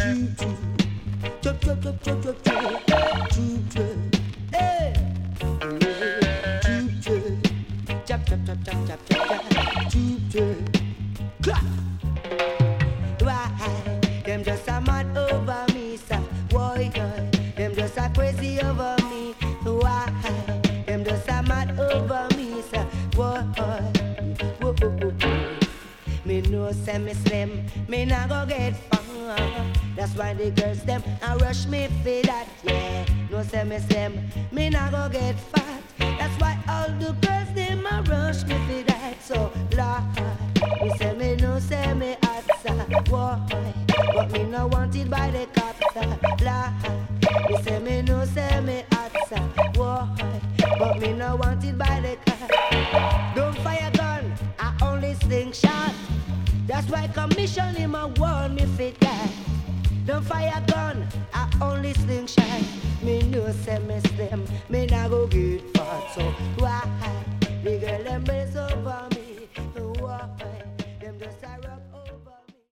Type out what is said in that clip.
Chop, chop, chop, chop, chop, chop. Chop, chop. Hey. Chop, chop, chop, chop, chop, chop, chop. Chop, chop. Why? Them just a mad over me, sir. Why? Them just a crazy over me. Why? Them just a mad over me, sir. Why? Whoa, whoa, whoa, whoa. Me know say me slim, me nah go get far. That's why the girls them a rush me for that, yeah. No say me slim, me nah go get fat. That's why all the girls them a rush me for that. So Lord, me say me no say me hot, sir. Why? But me no wanted by the cops, sir. Lord, me say me no say me hot, sir. Why? But me no wanted by the cops. Don't fire gun, I only sling shot. That's why commission him a warn me fit that. Don't fire gun, I only sling shot. Me no say me slim, me nah go get fat. So